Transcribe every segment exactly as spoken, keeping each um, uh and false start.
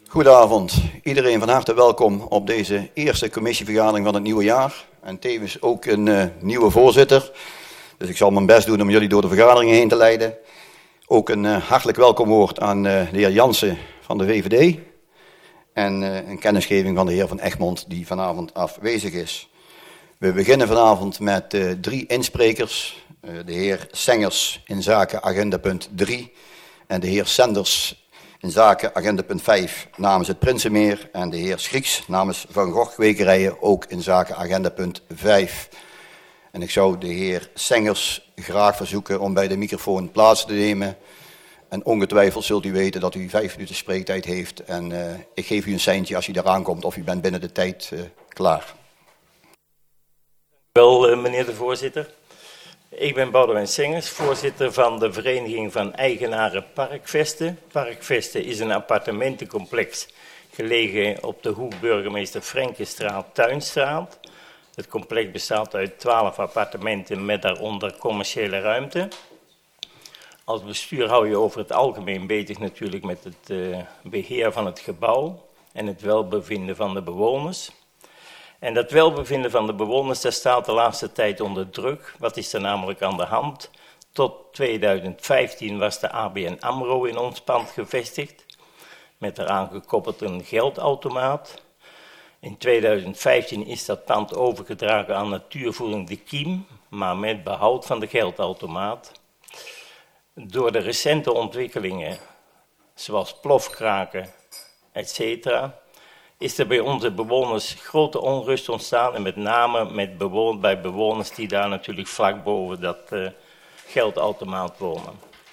Goedenavond. Iedereen van harte welkom op deze eerste commissievergadering van het nieuwe jaar. En tevens ook een uh, nieuwe voorzitter. Dus ik zal mijn best doen om jullie door de vergadering heen te leiden. Ook een uh, hartelijk welkomwoord aan uh, de heer Jansen van de V V D. En uh, een kennisgeving van de heer Van Egmond die vanavond afwezig is. We beginnen vanavond met uh, drie insprekers. Uh, de heer Sengers in zaken agenda punt drie. En de heer Senders in zaken agenda punt vijf namens het Prinsenmeer. En de heer Schrieks namens Van Gogh Kwekerijen ook in zaken agenda punt vijf. En ik zou de heer Sengers graag verzoeken om bij de microfoon plaats te nemen. En ongetwijfeld zult u weten dat u vijf minuten spreektijd heeft. En uh, ik geef u een seintje als u eraan komt of u bent binnen de tijd uh, klaar. Wel, uh, meneer de voorzitter. Ik ben Boudewijn Sengers, voorzitter van de Vereniging van Eigenaren Parkvesten. Parkvesten is een appartementencomplex gelegen op de hoek Burgemeester Frenkenstraat, Tuinstraat. Het complex bestaat uit twaalf appartementen met daaronder commerciële ruimte. Als bestuur hou je over het algemeen bezig natuurlijk met het uh, beheer van het gebouw en het welbevinden van de bewoners. En dat welbevinden van de bewoners, dat staat de laatste tijd onder druk. Wat is er namelijk aan de hand? Tot tweeduizend vijftien was de A B N AMRO in ons pand gevestigd, met eraan gekoppeld een geldautomaat. In tweeduizend vijftien is dat pand overgedragen aan Natuurvoeding De Kiem, maar met behoud van de geldautomaat. Door de recente ontwikkelingen, zoals plofkraken, et cetera, is er bij onze bewoners grote onrust ontstaan. En met name met bewon- bij bewoners die daar natuurlijk vlak boven dat uh, geldautomaat wonen.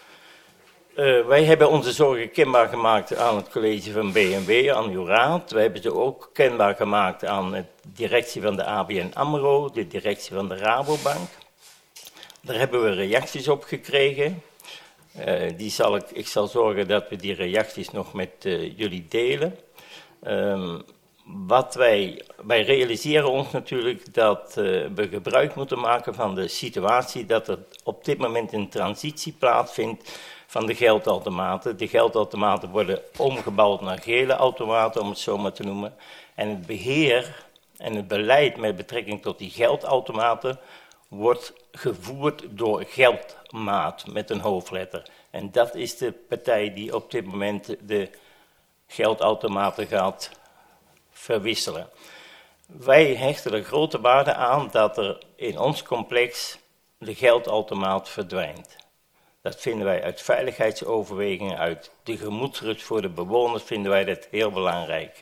Uh, wij hebben onze zorgen kenbaar gemaakt aan het college van B N W, aan uw raad. Wij hebben ze ook kenbaar gemaakt aan de directie van de A B N AMRO, de directie van de Rabobank. Daar hebben we reacties op gekregen. Uh, die zal ik, ik zal zorgen dat we die reacties nog met uh, jullie delen. Um, wat wij, wij realiseren ons natuurlijk dat uh, we gebruik moeten maken van de situatie dat er op dit moment een transitie plaatsvindt van de geldautomaten. De geldautomaten worden omgebouwd naar gele automaten, om het zo maar te noemen. En het beheer en het beleid met betrekking tot die geldautomaten wordt gevoerd door Geldmaat met een hoofdletter. En dat is de partij die op dit moment de geldautomaten gaat verwisselen. Wij hechten er grote waarde aan dat er in ons complex de geldautomaat verdwijnt. Dat vinden wij uit veiligheidsoverwegingen, uit de gemoedsrust voor de bewoners, vinden wij dat heel belangrijk.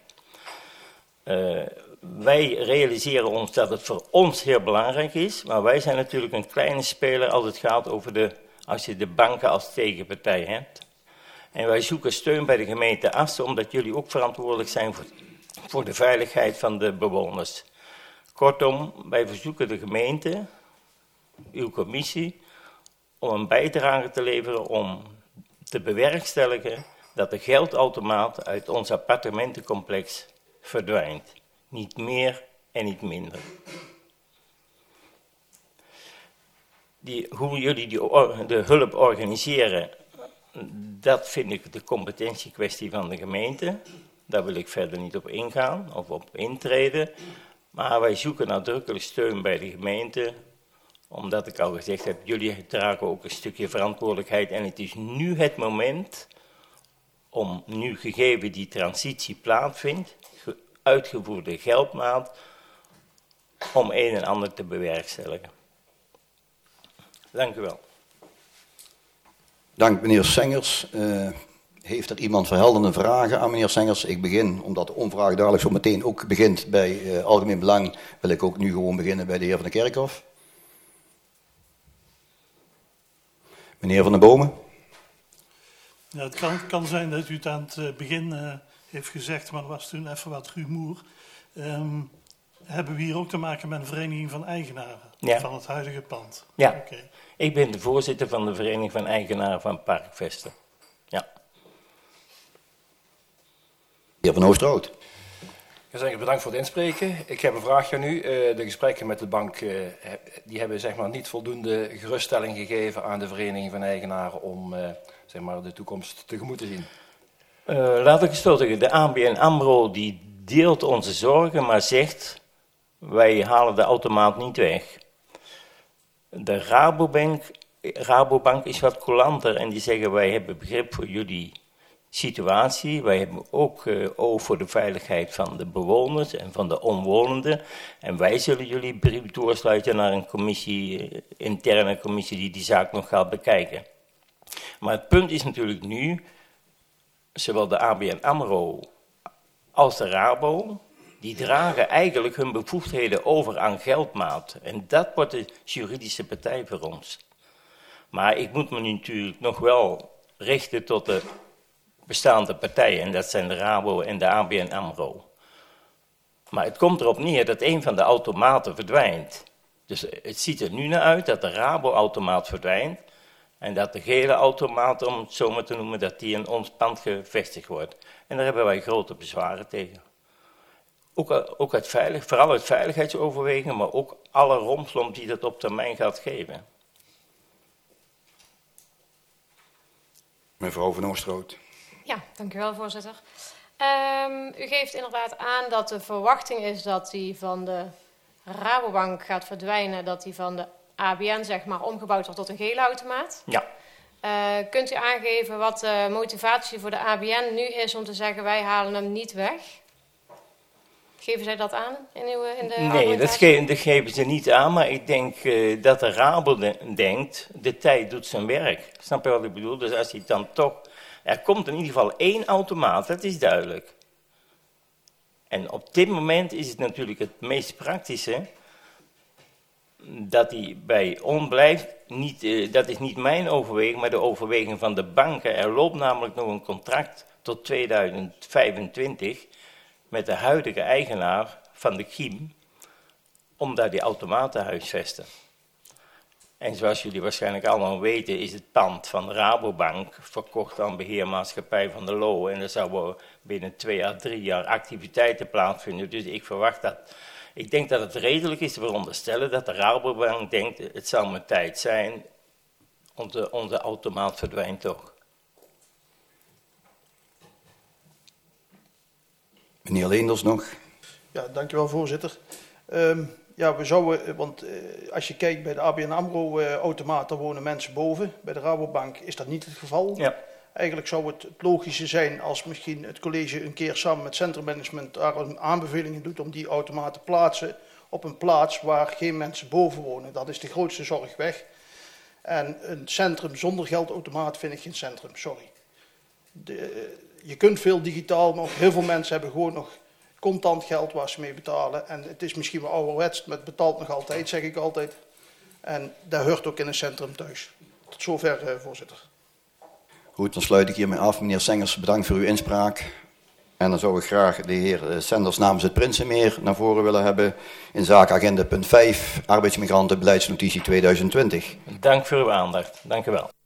Uh, wij realiseren ons dat het voor ons heel belangrijk is, maar wij zijn natuurlijk een kleine speler als het gaat over de, als je de banken als tegenpartij hebt. En wij zoeken steun bij de gemeente Assen, omdat jullie ook verantwoordelijk zijn voor, voor de veiligheid van de bewoners. Kortom, wij verzoeken de gemeente, uw commissie, om een bijdrage te leveren om te bewerkstelligen dat de geldautomaat uit ons appartementencomplex verdwijnt. Niet meer en niet minder. Die, hoe jullie die, de hulp organiseren, dat vind ik de competentiekwestie van de gemeente. Daar wil ik verder niet op ingaan of op intreden. Maar wij zoeken nadrukkelijk steun bij de gemeente. Omdat ik al gezegd heb, jullie dragen ook een stukje verantwoordelijkheid. En het is nu het moment om, nu gegeven die transitie plaatsvindt, uitgevoerde geldmaat, om een en ander te bewerkstelligen. Dank u wel. Dank meneer Sengers. Uh, heeft er iemand verhelderende vragen aan meneer Sengers? Ik begin, omdat de onvraag dadelijk zo meteen ook begint bij uh, Algemeen Belang, wil ik ook nu gewoon beginnen bij de heer Van de Kerkhof. Meneer Van den Bomen. Ja, het kan, kan zijn dat u het aan het begin uh, heeft gezegd, maar er was toen even wat rumoer. Um, hebben we hier ook te maken met een vereniging van eigenaren ja. van het huidige pand? Ja. Okay. Ik ben de voorzitter van de Vereniging van Eigenaren van Parkvesten. Ja. Heer Van Oosterhout. Ik wil zeggen, bedankt voor het inspreken. Ik heb een vraagje aan u. Uh, de gesprekken met de bank uh, die hebben zeg maar, niet voldoende geruststelling gegeven aan de Vereniging van Eigenaren om uh, zeg maar, de toekomst tegemoet te zien. Uh, laat ik het zo zeggen, de A B N AMRO die deelt onze zorgen, maar zegt, wij halen de automaat niet weg. De Rabobank, Rabobank is wat coulanter en die zeggen, wij hebben begrip voor jullie situatie. Wij hebben ook uh, oog voor de veiligheid van de bewoners en van de omwonenden. En wij zullen jullie brief doorsluiten naar een commissie, uh, interne commissie die die zaak nog gaat bekijken. Maar het punt is natuurlijk nu, zowel de A B N AMRO als de Rabo, die dragen eigenlijk hun bevoegdheden over aan Geldmaat. En dat wordt de juridische partij voor ons. Maar ik moet me nu natuurlijk nog wel richten tot de bestaande partijen. En dat zijn de Rabo en de A B N AMRO. Maar het komt erop neer dat een van de automaten verdwijnt. Dus het ziet er nu naar uit dat de Rabo-automaat verdwijnt. En dat de gele automaat, om het zo maar te noemen, dat die in ons pand gevestigd wordt. En daar hebben wij grote bezwaren tegen. Ook, ook uit veilig, vooral uit veiligheidsoverwegingen, maar ook alle rompslomp die dat op termijn gaat geven. Mevrouw van Oosterhout. Ja, dank u wel, voorzitter. Um, u geeft inderdaad aan dat de verwachting is dat die van de Rabobank gaat verdwijnen, dat die van de A B N zeg maar omgebouwd wordt tot een gele automaat. Ja. Uh, kunt u aangeven wat de motivatie voor de A B N nu is om te zeggen wij halen hem niet weg? Geven zij dat aan in, uw, in de Nee, dat, ge dat geven ze niet aan, maar ik denk uh, dat de Rabo de denkt, de tijd doet zijn werk. Snap je wat ik bedoel? Dus als hij dan toch, er komt in ieder geval één automaat, dat is duidelijk. En op dit moment is het natuurlijk het meest praktische dat hij bij ons blijft. Niet, uh, dat is niet mijn overweging, maar de overweging van de banken. Er loopt namelijk nog een contract tot tweeduizend vijfentwintig met de huidige eigenaar van de K I M, om daar die automaat te huisvesten. En zoals jullie waarschijnlijk allemaal weten, is het pand van de Rabobank verkocht aan beheermaatschappij van de Lo. En er zouden binnen twee à drie jaar activiteiten plaatsvinden. Dus ik verwacht dat, ik denk dat het redelijk is te veronderstellen dat de Rabobank denkt, het zal mijn tijd zijn, onze, onze automaat verdwijnt toch. Meneer Leenders nog. Ja, dankjewel voorzitter. Um, ja, we zouden, want uh, als je kijkt bij de A B N AMRO-automaat, uh, wonen mensen boven. Bij de Rabobank is dat niet het geval. Ja. Eigenlijk zou het, het logische zijn als misschien het college een keer samen met centrummanagement daar een aanbevelingen doet om die automaat te plaatsen op een plaats waar geen mensen boven wonen. Dat is de grootste zorg weg. En een centrum zonder geldautomaat vind ik geen centrum, sorry. De, je kunt veel digitaal, maar heel veel mensen hebben gewoon nog contant geld waar ze mee betalen. En het is misschien wel ouderwets, maar het betaalt nog altijd, zeg ik altijd. En dat hoort ook in een centrum thuis. Tot zover, uh, voorzitter. Goed, dan sluit ik hiermee af. Meneer Sengers, bedankt voor uw inspraak. En dan zou ik graag de heer Senders namens het Prinsenmeer naar voren willen hebben in zaken agenda punt vijf, arbeidsmigranten, beleidsnotitie tweeduizend twintig. Dank voor uw aandacht. Dank u wel.